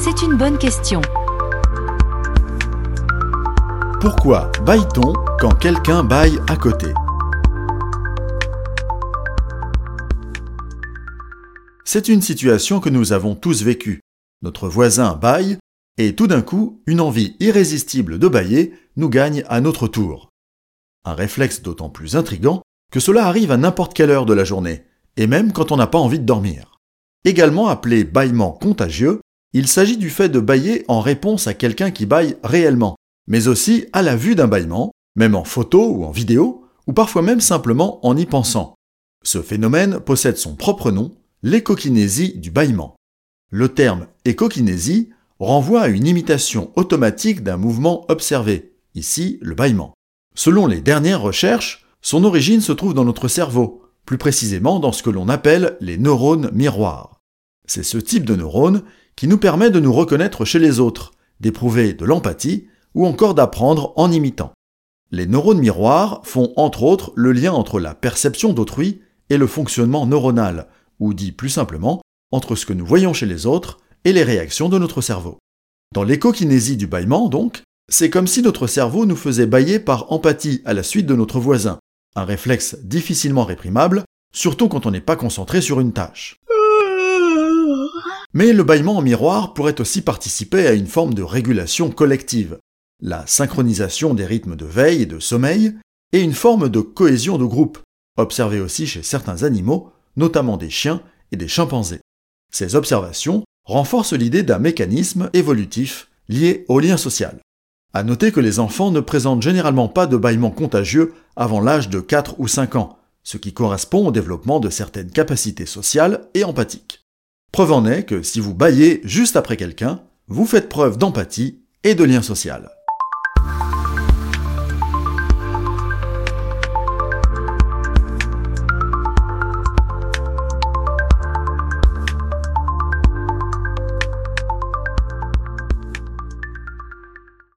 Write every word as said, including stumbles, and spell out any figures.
C'est une bonne question. Pourquoi bâille-t-on quand quelqu'un bâille à côté ? C'est une situation que nous avons tous vécue. Notre voisin bâille et tout d'un coup, une envie irrésistible de bâiller nous gagne à notre tour. Un réflexe d'autant plus intrigant que cela arrive à n'importe quelle heure de la journée, et même quand on n'a pas envie de dormir. Également appelé bâillement contagieux, il s'agit du fait de bâiller en réponse à quelqu'un qui bâille réellement, mais aussi à la vue d'un bâillement, même en photo ou en vidéo, ou parfois même simplement en y pensant. Ce phénomène possède son propre nom, l'échokinésie du bâillement. Le terme échokinésie renvoie à une imitation automatique d'un mouvement observé, ici le bâillement. Selon les dernières recherches, son origine se trouve dans notre cerveau, plus précisément dans ce que l'on appelle les neurones miroirs. C'est ce type de neurones qui nous permet de nous reconnaître chez les autres, d'éprouver de l'empathie ou encore d'apprendre en imitant. Les neurones miroirs font entre autres le lien entre la perception d'autrui et le fonctionnement neuronal, ou dit plus simplement, entre ce que nous voyons chez les autres et les réactions de notre cerveau. Dans l'échokinésie du bâillement, donc, c'est comme si notre cerveau nous faisait bâiller par empathie à la suite de notre voisin, un réflexe difficilement réprimable, surtout quand on n'est pas concentré sur une tâche. Mais le bâillement en miroir pourrait aussi participer à une forme de régulation collective, la synchronisation des rythmes de veille et de sommeil, et une forme de cohésion de groupe, observée aussi chez certains animaux, notamment des chiens et des chimpanzés. Ces observations renforcent l'idée d'un mécanisme évolutif lié au lien social. À noter que les enfants ne présentent généralement pas de bâillement contagieux avant l'âge de quatre ou cinq ans, ce qui correspond au développement de certaines capacités sociales et empathiques. Preuve en est que si vous bâillez juste après quelqu'un, vous faites preuve d'empathie et de lien social.